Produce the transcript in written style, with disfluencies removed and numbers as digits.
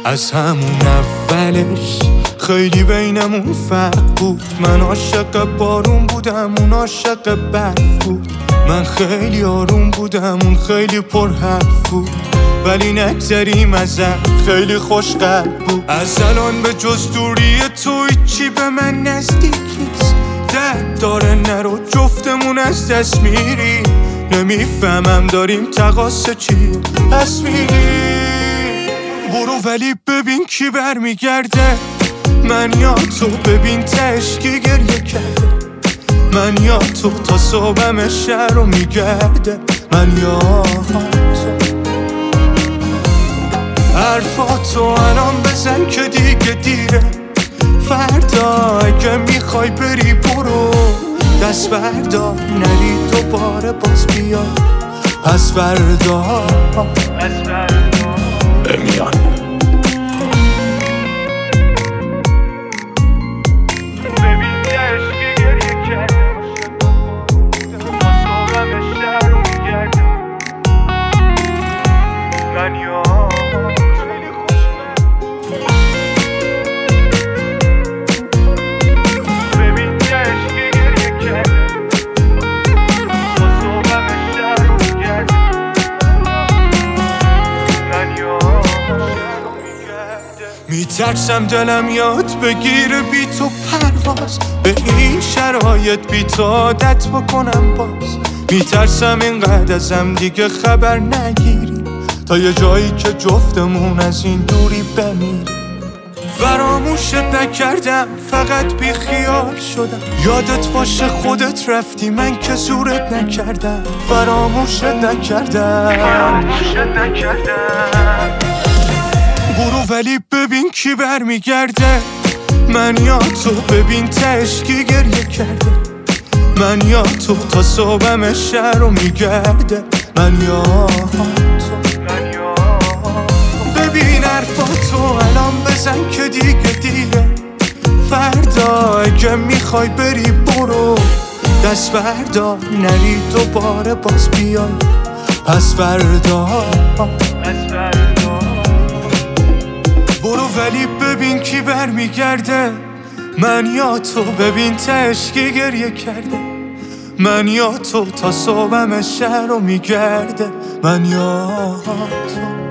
از همون اولش خیلی بینمون فرق بود. من عاشق بارون بودم، اون عاشق برف بود. من خیلی آروم بودم، اون خیلی پر حرف بود. ولی نگذریم ازت، خیلی خوش قلب بود. از الان به جز دوری تو هیچی به من نزدیک نیست. درد داره نرو، جفتمون از دست میری. نمیفهمم داریم تقاصه چی پس میری. برو ولی ببین کی برمیگرده. من یا تو، ببین تهش کی گریه کرده. من یا تو، تا صبحم شهر رو میگرده. من یا تو. حرفاتو الان بزن که دیگه دیره. فردا اگه میخوای بری برو، دست بردار نری دوباره باز بیا. پس فردا بمیان. میترسم دلم یاد بگیره بی تو پرواز، به این شرایط بی تو عادت بکنم باز. میترسم اینقدر ازم دیگه خبر نگیری، تا یه جایی که جفتمون از این دوری بمیری. فراموشت نکردم، فقط بی خیال شدم. یادت باشه خودت رفتی، من که زورت نکردم. فراموشت نکردم. برو ولی ببین کی برمیگرده. من یا تو، ببین تهش کی گریه کرده. من یا تو، تا صبحم شهر رو میگرده. من یا تو. ببین حرفاتو الان بزن که دیگه دیره. فردا اگه میخوای بری برو، دست بردار نری دوباره باز بیای. پس فردا برو ولی ببین کی برمیگرده. من یا تو، ببین تهش کی گریه کرده. من یا تو، تا صبحم شهر رو میگرده. من یا تو.